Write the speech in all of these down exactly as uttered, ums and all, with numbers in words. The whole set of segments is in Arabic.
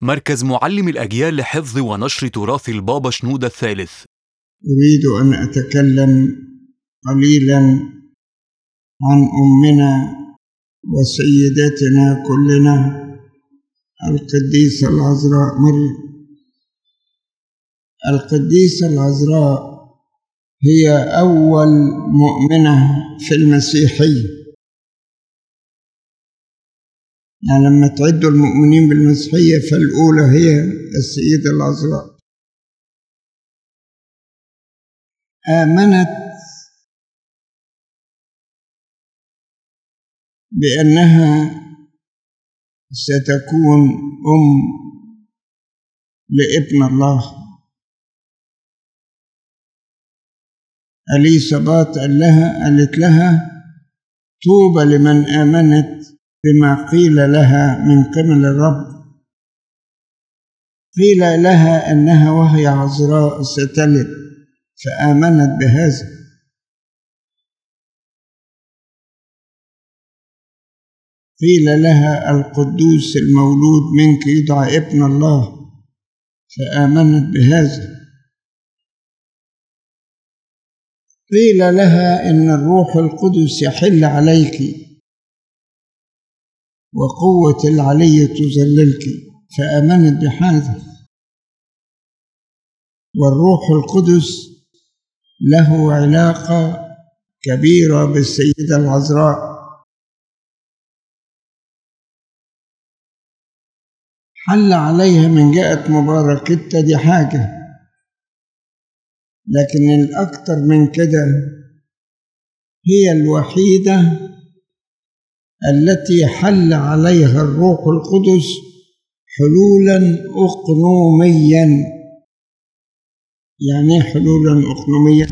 مركز معلم الأجيال لحفظ ونشر تراث البابا شنودة الثالث. أريد أن أتكلم قليلا عن أمنا وسيدتنا كلنا القديسة العذراء مريم. القديسة العذراء هي أول مؤمنة في المسيحية. يعني لما تعدوا المؤمنين بالمسيحية فالأولى هي السيدة العذراء. آمنت بأنها ستكون أم لابن الله. إليصابات قال لها قالت لها: طوبى لمن آمنت بما قيل لها من قبل الرب. قيل لها أنها وهي عذراء ستلد، فآمنت بهذا. قيل لها: القدوس المولود منك يدعى ابن الله، فآمنت بهذا. قيل لها إن الروح القدس يحل عليك وقوة العلي تظللك، فآمنت بهذا. والروح القدس له علاقة كبيرة بالسيدة العذراء. حل عليها من جهة مباركتها دي حاجة، لكن الأكثر من كده هي الوحيدة التي حل عليها الروح القدس حلولا أقنوميا. يعني حلولا أقنوميا؟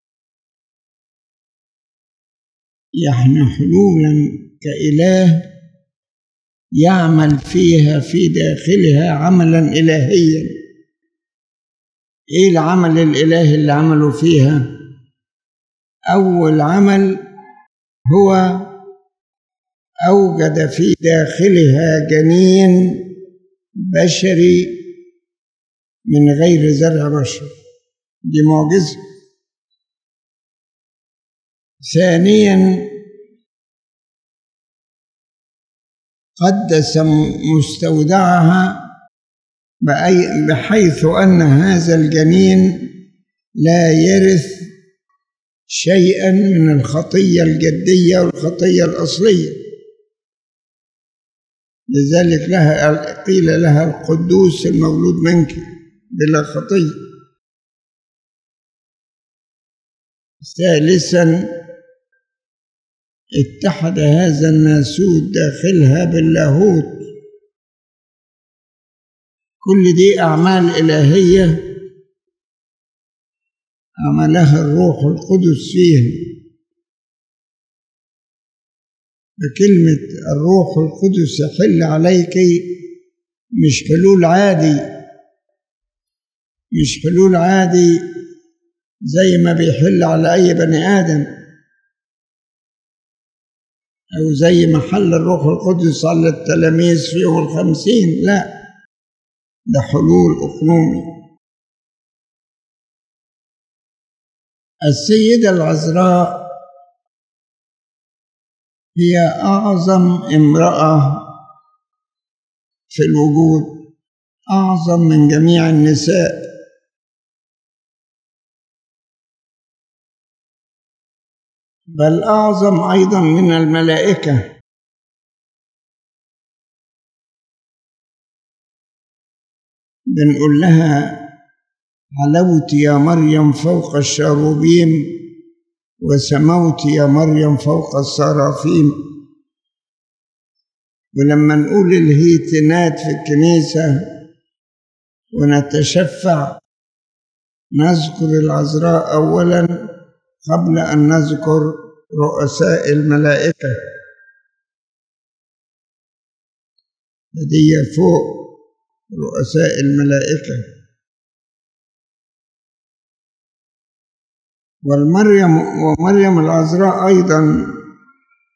يعني حلولا كإله يعمل فيها في داخلها عملا إلهيا. إيه العمل الإلهي اللي عملوا فيها؟ أول عمل هو أوجد في داخلها جنين بشري من غير زرع بشر. دي معجزة. ثانيا قدس مستودعها بحيث أن هذا الجنين لا يرث شيئا من الخطية الجدية والخطية الأصلية. لذلك لها قيل لها: القدوس المولود منك بلا خطية. ثالثا اتحد هذا الناسوت داخلها باللاهوت. كل دي أعمال إلهية عملها الروح القدس فيها. بكلمة الروح القدس يحل عليك مش حلول عادي، مش حلول عادي زي ما بيحل على أي بني آدم، أو زي ما حل الروح القدس على التلاميذ في يوم الخمسين. لا، ده حلول أقنومي. السيدة العذراء هي أعظم امرأة في الوجود، أعظم من جميع النساء. بل أعظم أيضا من الملائكة. بنقول لها: علوت يا مريم فوق الشاروبيم وسموت يا مريم فوق السرافيم. ولما نقول الهيتنات في الكنيسة ونتشفع نذكر العذراء أولا قبل أن نذكر رؤساء الملائكة. هدية فوق رؤساء الملائكة. والمريم ومريم العذراء أيضا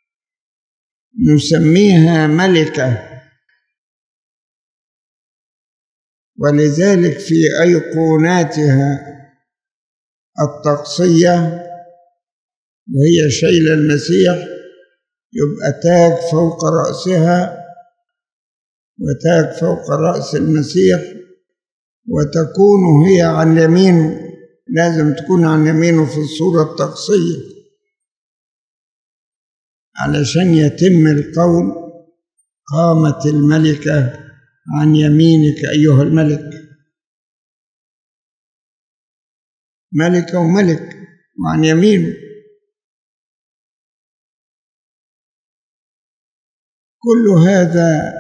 نسميها ملكة، ولذلك في أيقوناتها الطقسية وهي شيل المسيح يبقى تاج فوق رأسها وتاج فوق رأس المسيح، وتكون هي عن يمينه، لازم تكون عن يمينه في الصورة الطقسية علشان يتم القول قامت الملكة عن يمينك أيها الملك. ملكة وملك وعن يمينه. كل هذا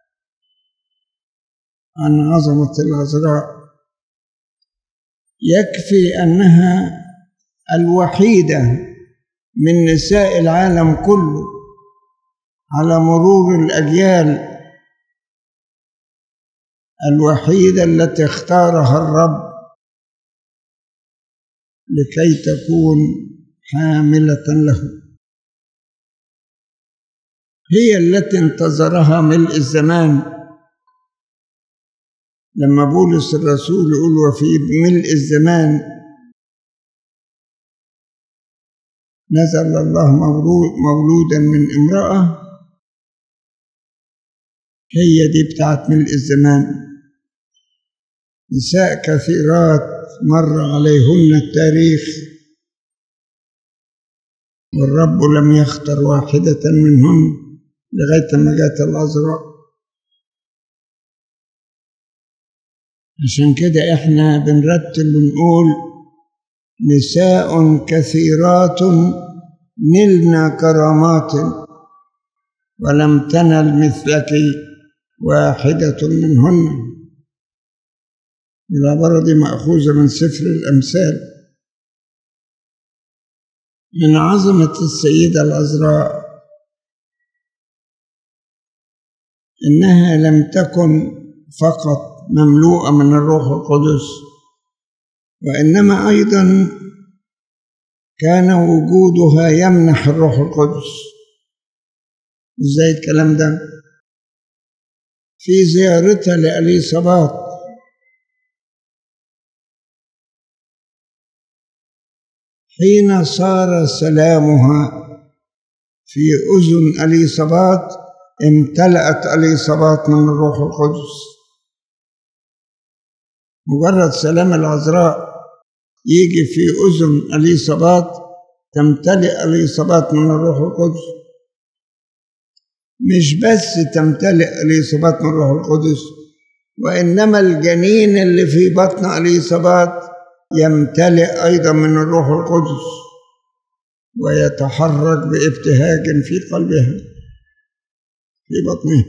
عن عظمة العذراء. يكفي أنها الوحيدة من نساء العالم كله على مرور الأجيال، الوحيدة التي اختارها الرب لكي تكون حاملة له. هي التي انتظرها ملء الزمان. لما بولس الرسول يقول وفي ملء الزمان نزل الله مولودا من امرأة، هي دي بتاعت ملء الزمان. نساء كثيرات مر عليهن التاريخ والرب لم يختر واحدة منهن لغاية ما جاءت العذراء. عشان كده احنا بنرتب ونقول نساء كثيرات نلنا كرامات ولم تنل مثلك واحدة منهن. العبارة دي مأخوذة من سفر الأمثال. من عظمة السيدة العذراء إنها لم تكن فقط مملوءة من الروح القدس، وإنما أيضا كان وجودها يمنح الروح القدس. إزاي الكلام ده؟ في زيارتها لإليصابات حين صار سلامها في أذن إليصابات امتلأت إليصابات من الروح القدس. مجرد سلام العذراء يجي في أذن إليصابات تمتلئ إليصابات من الروح القدس. مش بس تمتلئ إليصابات من الروح القدس، وإنما الجنين اللي في بطن إليصابات يمتلئ أيضا من الروح القدس ويتحرك بابتهاج في قلبها في بطنها.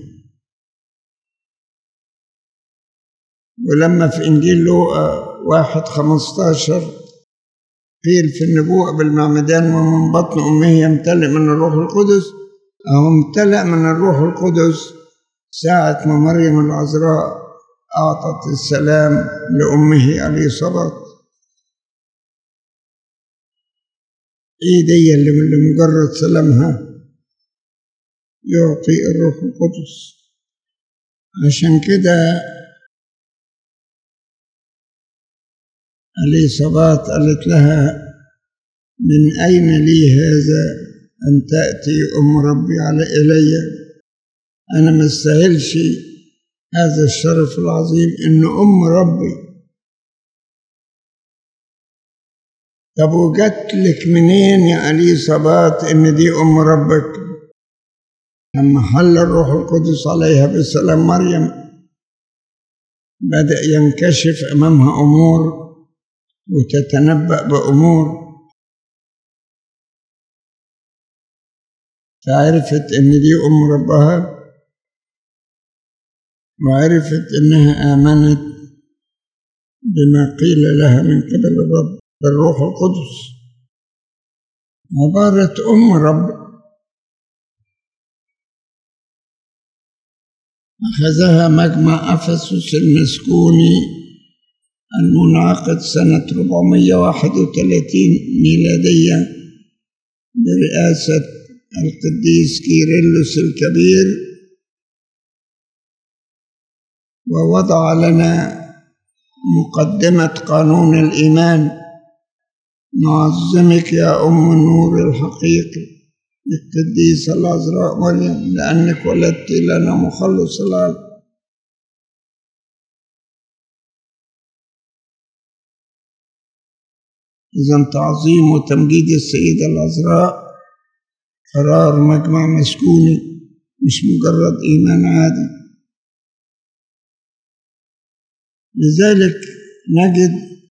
ولما في إنجيل لوقا واحد خمستاشر قيل في النبوءة بالمعمدان ومن بطن أمه يمتلئ من الروح القدس، أو امتلأ من الروح القدس ساعة ما مريم العذراء أعطت السلام لأمه إليصابات. إيه دي اللي لمجرد سلامها يعطي الروح القدس. عشان كده إليصابات قالت لها من أين لي هذا أن تأتي أم ربي على إلي؟ أنا ما استاهلش هذا الشرف العظيم إن أم ربي. طب وجت لك منين يا إليصابات إن دي أم ربك؟ لما حل الروح القدس عليها بسلام مريم بدأ ينكشف أمامها أمور وتتنبأ بأمور، فعرفت إن دي أم ربها، وعرفت إنها آمنت بما قيل لها من قبل الرب بالروح القدس. عبارة أم رب أخذها مجمع أفسس المسكوني المنعقد سنة أربعمائة وواحد وثلاثين ميلادية برئاسة القديس كيرلس الكبير، ووضع لنا مقدمة قانون الإيمان: نعظمك يا أم النور الحقيقي القديسة العذراء مريم، لأنك ولدت لنا مخلص العالم. إذن تعظيم وتمجيد السيدة العذراء قرار مجمع مسكوني، مش مجرد إيمان عادي. لذلك نجد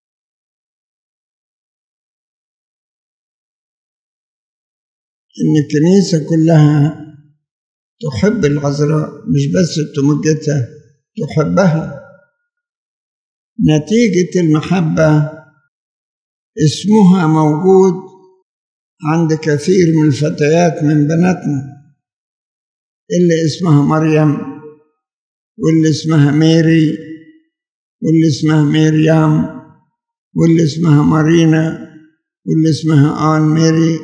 إن الكنيسة كلها تحب العذراء، مش بس تمجدها، تحبها. نتيجة المحبة اسمها موجود عند كثير من الفتيات من بناتنا، اللي اسمها مريم، واللي اسمها ميري، واللي اسمها ميريام، واللي اسمها مارينا، واللي اسمها آن ميري،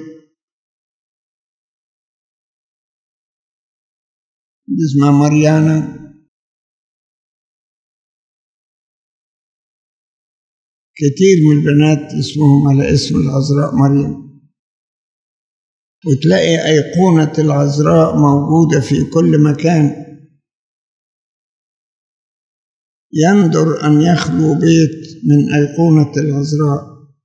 واللي اسمها ماريانا. كتير من البنات اسمهم على اسم العذراء مريم. وتلاقي أيقونة العذراء موجودة في كل مكان. يندر أن يخلو بيت من أيقونة العذراء،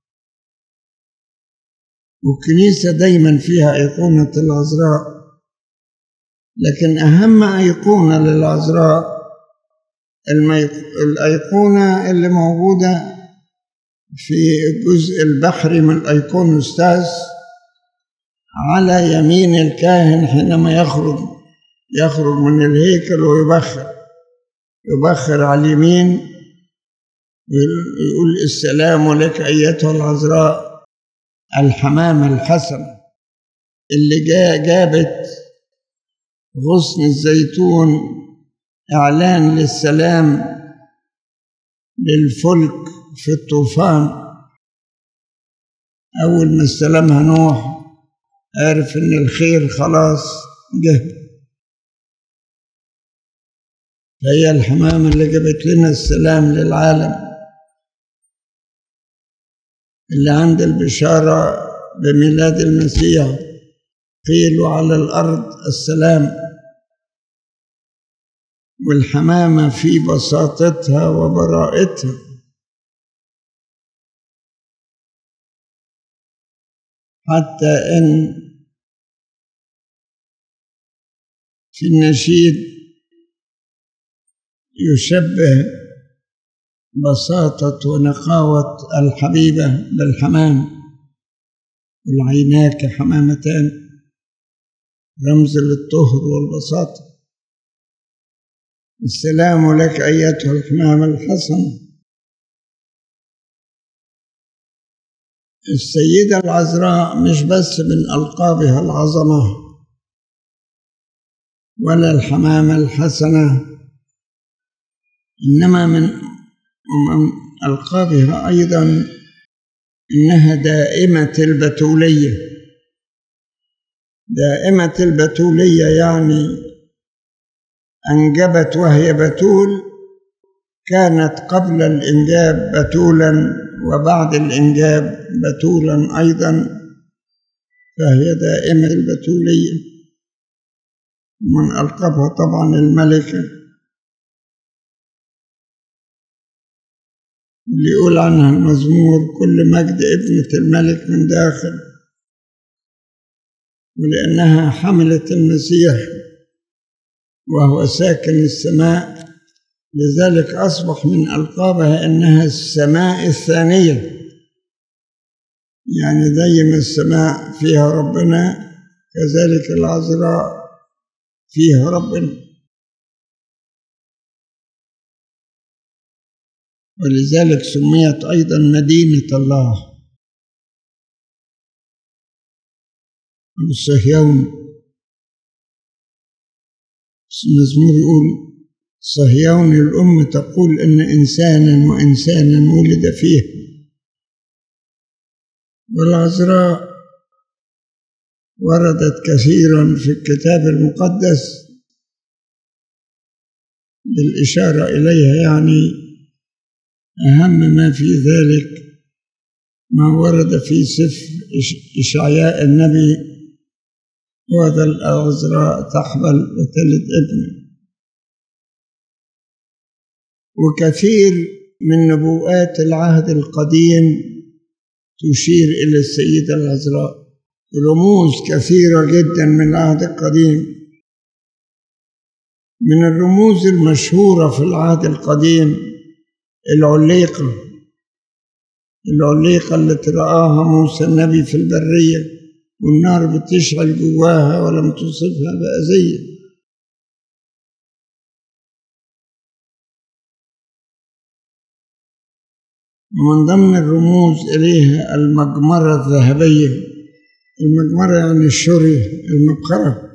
والكنيسة دايما فيها أيقونة العذراء. لكن أهم أيقونة للعذراء الأيقونة اللي موجودة في الجزء البحري من الأيقونوستاس على يمين الكاهن حينما يخرج يخرج من الهيكل ويبخر يبخر على اليمين، يقول: السلام لك أيتها العذراء الحمامة الحسنة، اللي جا جابت غصن الزيتون إعلان للسلام للفلك في الطوفان. أول ما استلمها نوح عرف إن الخير خلاص جه. هي الحمامة اللي جابت لنا السلام للعالم، اللي عند البشارة بميلاد المسيح قيلوا على الأرض السلام. والحمامة في بساطتها وبراءتها حتى إن في النشيد يشبه بساطة ونقاوة الحبيبة بالحمام: العيناك حمامتان، رمز للطهر والبساطة. السلام لك أيتها الحمامة الحسنة. السيدة العذراء مش بس من ألقابها العظمة ولا الحمامة الحسنة، إنما من ألقابها أيضا إنها دائمة البتولية. دائمة البتولية يعني أنجبت وهي بتول، كانت قبل الإنجاب بتولا وبعد الإنجاب بتولا أيضا، فهي دائمة البتولية. من ألقابها طبعا الملكة، اللي يقول عنها المزمور: كل مجد ابنة الملك من داخل. ولأنها حملت المسيح وهو ساكن السماء، لذلك أصبح من ألقابها أنها السماء الثانية، يعني زي ما السماء فيها ربنا كذلك العذراء فيها ربنا. ولذلك سميت أيضا مدينة الله أو صهيون. المزمور يقول: صهيون الأم تقول إن إنسانا وإنسانا ولد فيه. والعذراء وردت كثيرا في الكتاب المقدس بالإشارة إليها، يعني أهم ما في ذلك ما ورد في سفر إشعياء النبي: وذا العذراء تحبل وتلد ابنا. وكثير من نبوءات العهد القديم تشير إلى السيدة العذراء، رموز كثيرة جدا من العهد القديم. من الرموز المشهورة في العهد القديم العليقة، العليقة التي رآها موسى النبي في البرية والنار بتشعل جواها ولم تصبها بأذية. ومن ضمن الرموز إليها المجمرة الذهبية. المجمرة يعني الشري، المبخرة.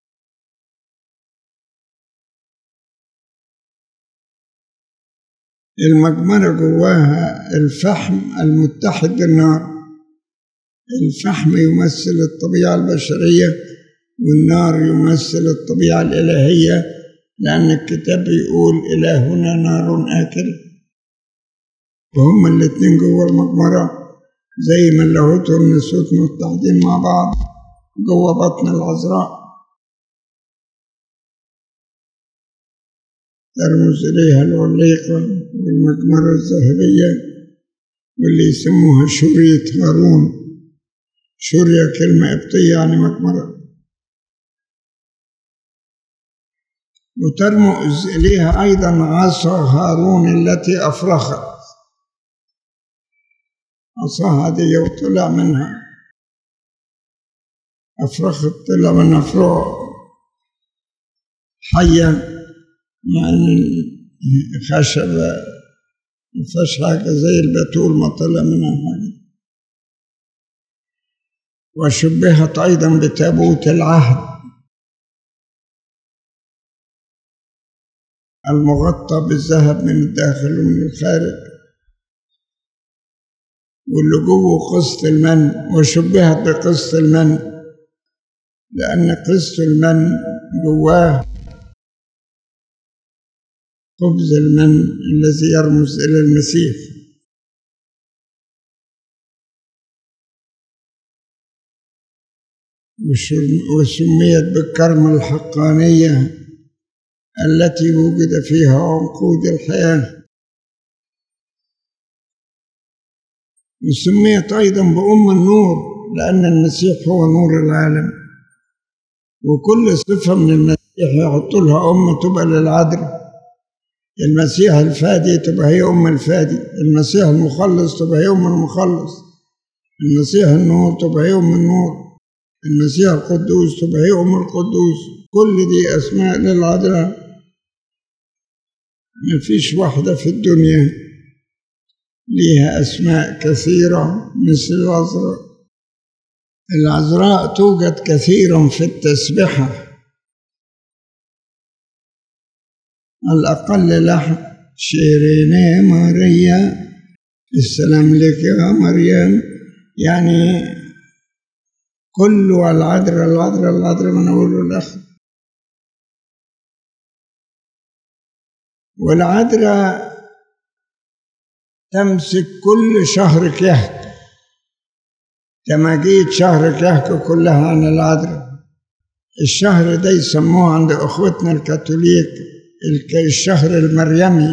المجمرة جواها الفحم المتحد بالنار. الفحم يمثل الطبيعة البشرية والنار يمثل الطبيعة الإلهية، لأن الكتاب يقول إلهنا نار آكل. وهم الاثنين جوا المجمرة زي ما اللاهوت والناسوت متحدين مع بعض جوا بطن العذراء. ترمز إليها العليقة والمجمرة الذهبية واللي يسموها شورية هارون. شورية كلمة قبطية يعني مجمرة. وترمز إليها أيضا عصا هارون التي أفرخت. عصاها دي وطلع منها أفرخت، طلع منها فروع حية، يعني خشبة مفيش حاجة زي البتول ما طلع منها حاجة. وشبهت أيضا بتابوت العهد المغطى بالذهب من الداخل ومن الخارج، واللي جوه قسط المن. وشبهت بقسط المن لأن قسط المن جواه خبز المن الذي يرمز إلى المسيح. وسميت بالكرمة الحقانية التي وجد فيها عنقود الحياة. وسميت أيضا بأم النور لأن المسيح هو نور العالم، وكل صفة من المسيح يحطوا لها أم تبقى للعذراء. المسيح الفادي تبقى هي أم الفادي، المسيح المخلص تبقى هي أم المخلص، المسيح النور تبقى هي أم النور، المسيح القدوس تبقى هي أم القدوس. كل دي أسماء للعذراء. مفيش واحدة في الدنيا ليها أسماء كثيرة مثل العذراء. العذراء توجد كثيرا في التسبحة. الأقل لحن شيريني ماريا، السلام لك يا مريم، يعني كله العذراء العذراء العذراء من أول لآخر. والعذراء تمسك كل شهر كهك، تماجيد شهر كهك كلها عن العذراء. الشهر ده يسموه عند أخوتنا الكاثوليك الشهر المريمي.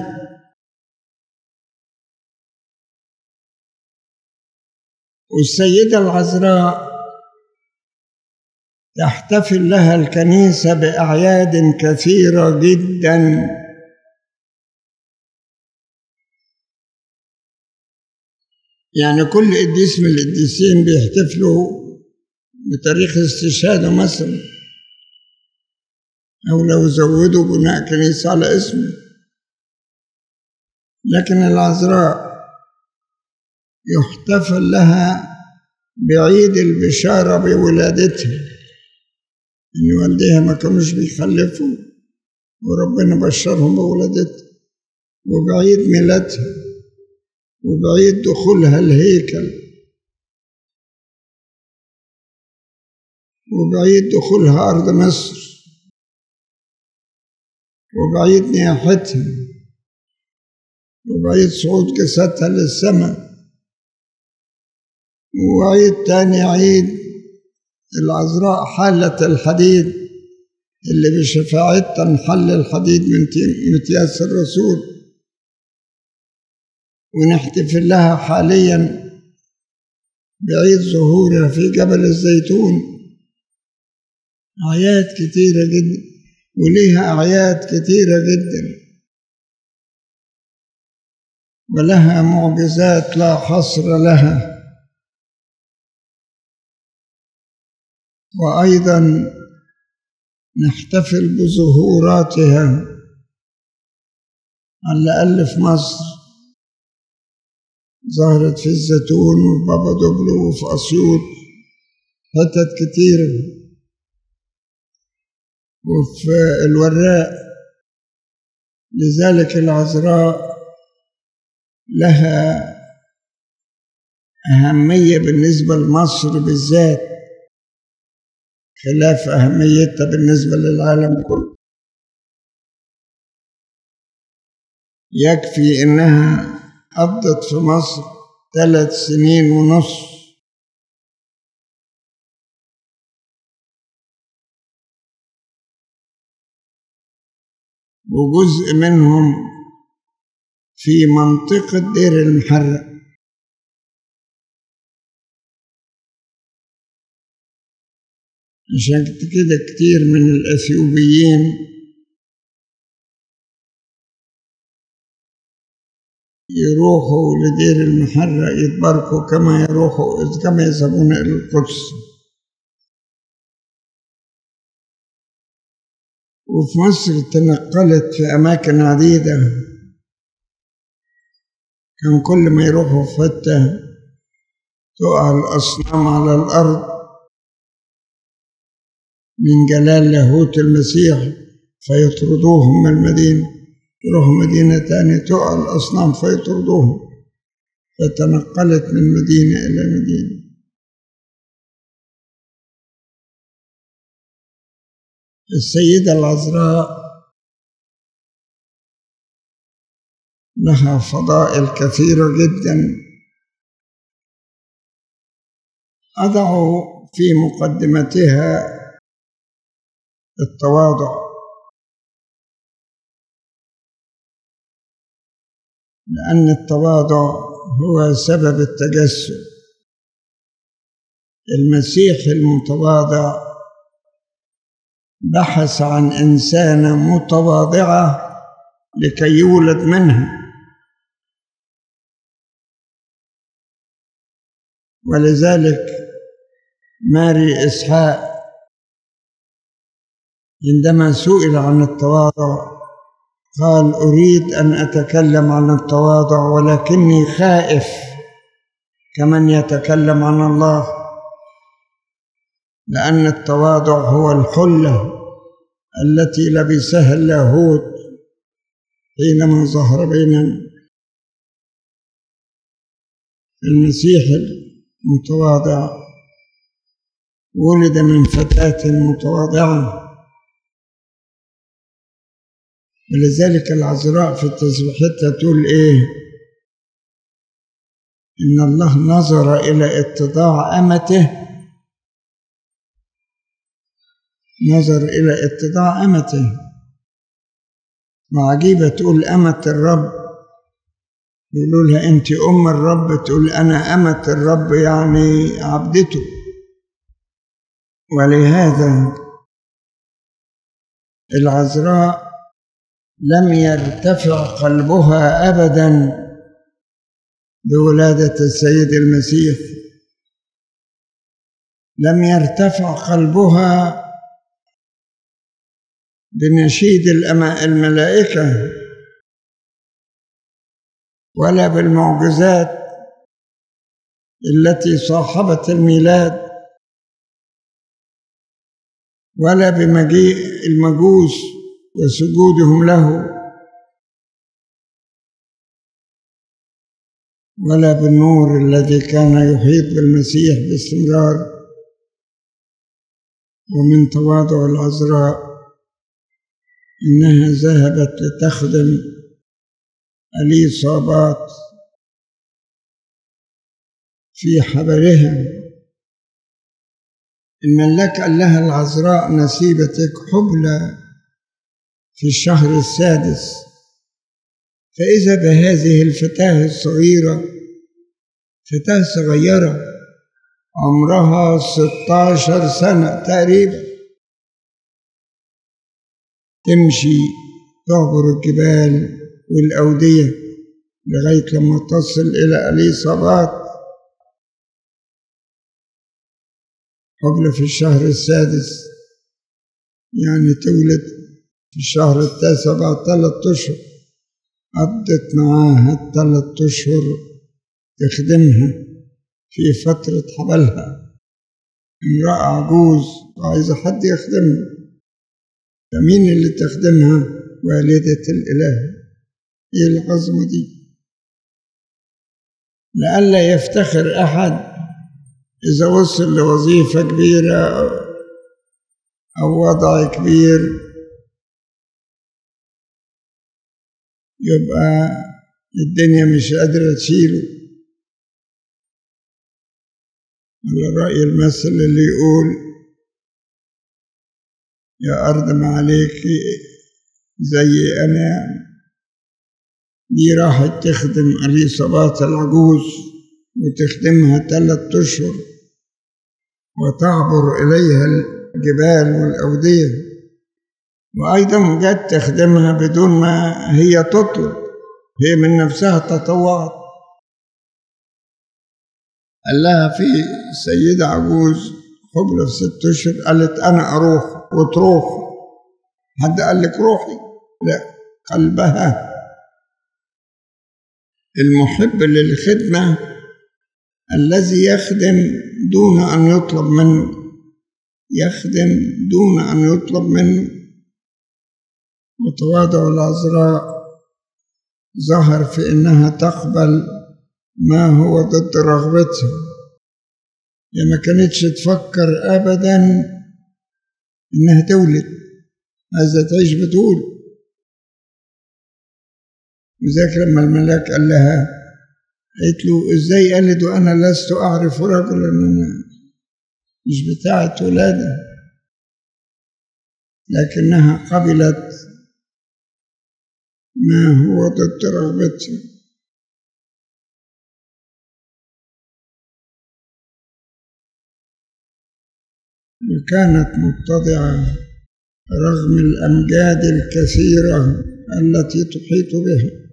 والسيدة العذراء تحتفل لها الكنيسة بأعياد كثيرة جدا. يعني كل قديس من القديسين بيحتفلوا بتاريخ استشهاده مثلا، أو لو زودوا بناء كنيسة على اسمه. لكن العذراء يحتفل لها بعيد البشارة بولادتها، إن والديها ما كانوش بيخلفوا وربنا بشرهم بولادتها، وبعيد ميلادها، وبعيد دخولها الهيكل، وبعيد دخولها أرض مصر، وبعيد نياحتها، وبعيد صعود جسدها للسماء. وعيد تاني عيد العذراء حالة الحديد اللي بشفاعتها نحل الحديد من متياس الرسول، ونحتفل لها حاليا بعيد ظهورها في جبل الزيتون. أعياد كتيرة جدا، وليها أعياد كتيرة جدا، ولها معجزات لا حصر لها. وأيضا نحتفل بظهوراتها على الأقل في مصر، ظهرت في الزيتون وفي بابا دبلو وفي أسيوط، حتت كتيرة، وفي الوراق. لذلك العذراء لها أهمية بالنسبة لمصر بالذات، خلاف أهميتها بالنسبة للعالم كله. يكفي إنها قضت في مصر ثلاث سنين ونص، وجزء منهم في منطقة دير المحرق. عشان كده كتير من الأثيوبيين يروحوا لدير المحرق يتباركوا كما يروحوا كما يذهبون إلى القدس. وفي مصر تنقلت في أماكن عديدة، كان كل ما يروحوا في حتة تقع الأصنام على الأرض من جلال لاهوت المسيح فيطردوهم من المدينة، يروحوا مدينة تانية تقع الأصنام فيطردوهم، فتنقلت من مدينة إلى مدينة. السيدة العذراء لها فضائل كثيرة جدا. أضع في مقدمتها التواضع، لأن التواضع هو سبب التجسد. المسيح المتواضع بحث عن إنسانة متواضعة لكي يولد منها، ولذلك ماري إسحاق عندما سئل عن التواضع قال: أريد أن أتكلم عن التواضع ولكني خائف كمن يتكلم عن الله، لأن التواضع هو الحلة التي لبسها اللاهوت حينما ظهر بيننا. المسيح المتواضع ولد من فتاة متواضعة، ولذلك العذراء في تسبيحتها تقول إيه؟ إن الله نظر إلى اتضاع أمته، نظر إلى اتضاع أمته. وعجيبة تقول أمة الرب، يقولوا لها أنت أم الرب، تقول أنا أمة الرب يعني عبدته. ولهذا العذراء لم يرتفع قلبها أبدا بولادة السيد المسيح، لم يرتفع قلبها بنشيد الملائكة ولا بالمعجزات التي صاحبت الميلاد ولا بمجيء المجوس وسجودهم له ولا بالنور الذي كان يحيط بالمسيح باستمرار. ومن تواضع العذراء إنها ذهبت لتخدم أليصابات في حبلها. الملاك قال لها العذراء نسيبتك حبلى في الشهر السادس، فإذا بهذه الفتاة الصغيرة، فتاة صغيرة عمرها ستاشر سنة تقريبا، تمشي تعبر الجبال والأودية لغاية لما تصل إلى أليصابات. حبلى في الشهر السادس يعني تولد في الشهر التاسع بعد ثلاثة أشهر. قضت معاها الثلاث أشهر تخدمها في فترة حبلها. امرأة عجوز وعايزة حد يخدمها، فمين اللي تخدمها؟ والدة الإله. إيه العظمة دي؟ لئلا يفتخر أحد إذا وصل لوظيفة كبيرة أو وضع كبير يبقى الدنيا مش قادرة تشيله. على رأي المثل اللي يقول يا أرض ما عليك زي أنا. دي راحت تخدم أليصابات العجوز وتخدمها ثلاثة أشهر وتعبر إليها الجبال والأودية، وأيضا جت تخدمها بدون ما هي تطلب، هي من نفسها تطوعت. قال لها في سيدة عجوز حبلى في ست أشهر، قالت أنا أروح وتروح. حد قال لك روحي؟ لا، قلبها المحب للخدمة الذي يخدم دون أن يطلب منه، يخدم دون أن يطلب منه. وتواضع العذراء ظهر في أنها تقبل ما هو ضد رغبتها. هي ما كانتش تفكر أبدا إنها تولد، عايزة تعيش بتقول. وذاك لما الملاك قال لها، قالت له إزاي؟ قالت وأنا لست أعرف رجلا، مش بتاعة ولادة، لكنها قبلت ما هو ضد رغبتها. وكانت متضعة رغم الأمجاد الكثيرة التي تحيط بها.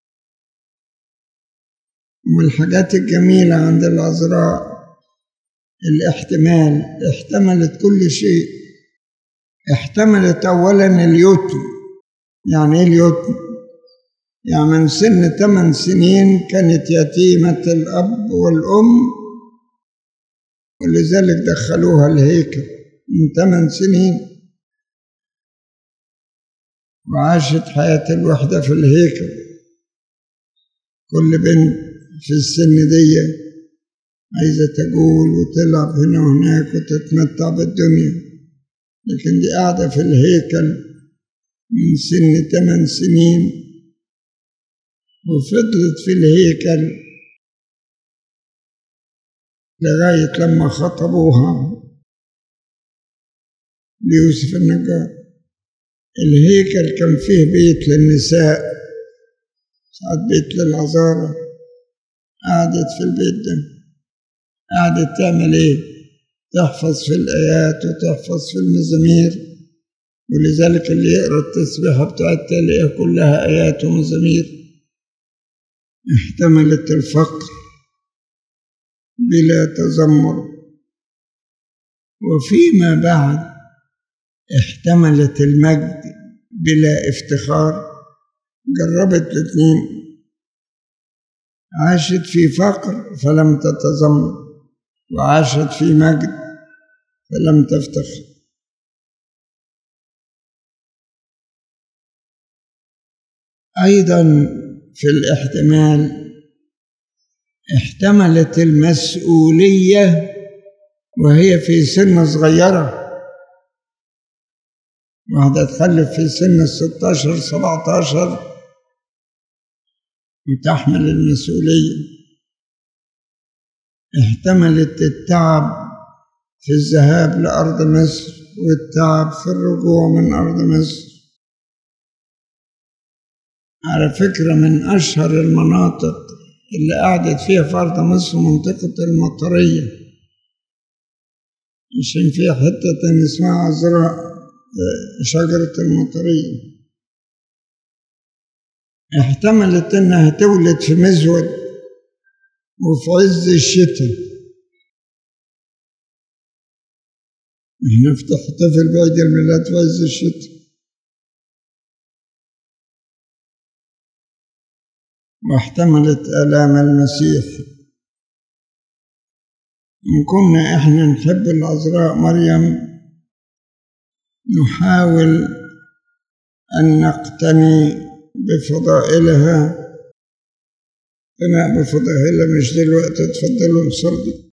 ومن الحاجات الجميلة عند العذراء الاحتمال، احتملت كل شيء. احتملت أولا اليتم. يعني ايه اليتم؟ يعني من سن ثمان سنين كانت يتيمة الأب والأم، ولذلك دخلوها الهيكل من ثمان سنين، وعاشت حياة الوحدة في الهيكل. كل بنت في السن دي عايزة تقول وتلعب هنا وهناك وتتمتع بالدنيا، لكن دي قاعدة في الهيكل من سن ثمان سنين، وفضلت في الهيكل لغاية لما خطبوها ليوسف النجار. الهيكل كان فيه بيت للنساء، ساعات بيت للعذارى. قعدت في البيت ده، قعدت تعمل ايه؟ تحفظ في الآيات وتحفظ في المزامير. ولذلك اللي يقرأ التسبيحة بتاعتها تلاقيها كلها آيات ومزامير. احتملت الفقر بلا تذمر، وفيما بعد احتملت المجد بلا افتخار. جربت الاثنين، عاشت في فقر فلم تتذمر، وعاشت في مجد فلم تفتخر. أيضا في الاحتمال احتملت المسؤولية وهي في سن صغيرة. واحدة تخلف في سن الستاشر سبعتاشر وتحمل المسؤولية. احتملت التعب في الذهاب لأرض مصر والتعب في الرجوع من أرض مصر. على فكرة من أشهر المناطق اللي قعدت فيها في أرض مصر منطقة المطرية، عشان فيها حتة اسمها عذراء شجرة المطرية. احتملت إنها تولد في مزود وفي عز الشتاء. احنا بنحتفل بعيد الميلاد في عز الشتاء. واحتملت آلام المسيح. إن كنا إحنا نحب العذراء مريم نحاول أن نقتني بفضائلها. أنا بفضائلها مش دلوقتي، تفضلوا نصلي.